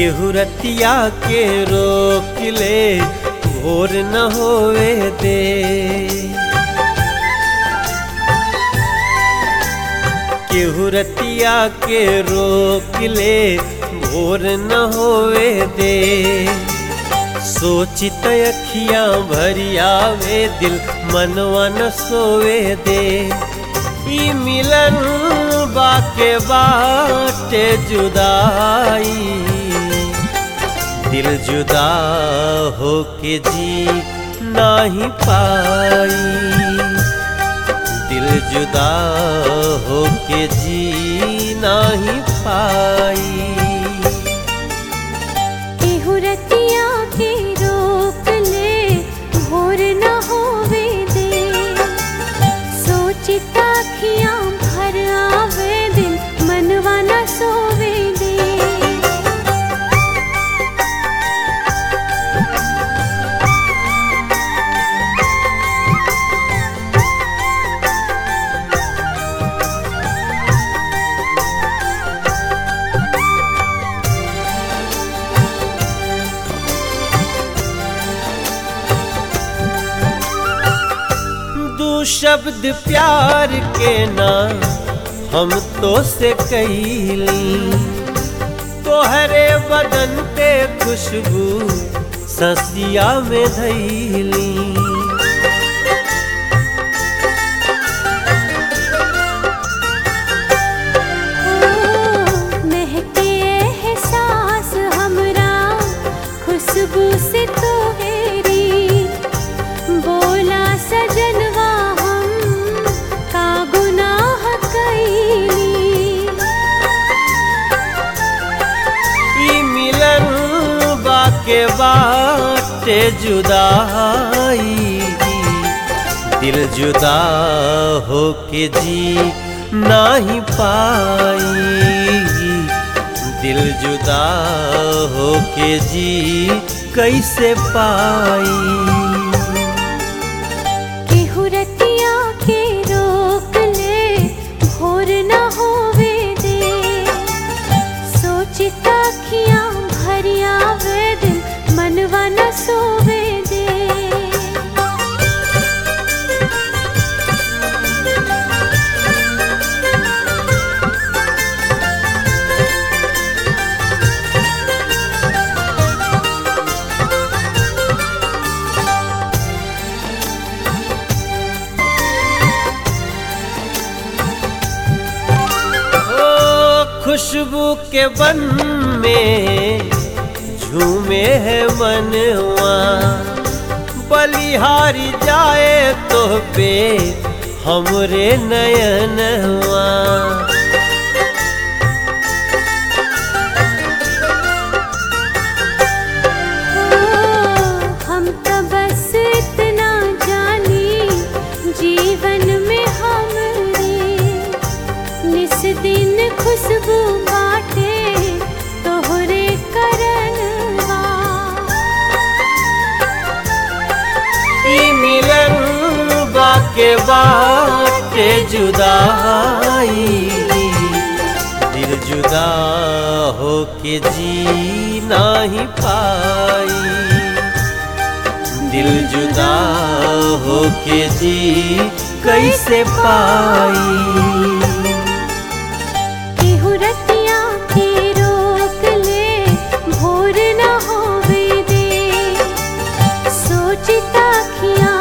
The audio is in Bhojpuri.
केहू रतिया के रोक ले भोर न होवे दे। केहू रतिया के रोक ले भोर न होवे दे। सोचित अखियां भरी आवे दिल मनवा न सोवे दे। ई मिलन बाके बाटे जुदाई, दिल जुदा होके जी नाही पाई। दिल जुदा होके जी नाही पाई। केहू रतिया के रोक ले भोर न होवे दे। सोचित अखियां भर आवे दिल मनवा न सोवे दे। शब्द प्यार के ना हम तो से कईली। तोहरे बदन पे खुशबू ससिया में धैली। महके एहसास हमरा खुशबू से तोहरी। बोला सजनवा के बाटे जुदाई, दिल जुदा होके जी नाही पाई। दिल जुदा होके जी कैसे पाई। केहू रतिया के रोक ले भोर न होवे दे। सोचित अखियां भरी आवे दिल मनवा न सोवे दे। खुशबू के बन में झूमे है मनवा। बलिहारी जाए तो पे हमरे नयनवा। हम तो बस इतना जानी जीवन में हमरे। निस दिन खुशबू बाटे तोहरे करनवा। ई मिलन बाके बाटे जुदाई, दिल जुदा होके जी नाही पाई। दिल जुदा होके जी कैसे पाई। केहू रतिया के रोक ले भोर न होवे दे। सोचित अखियां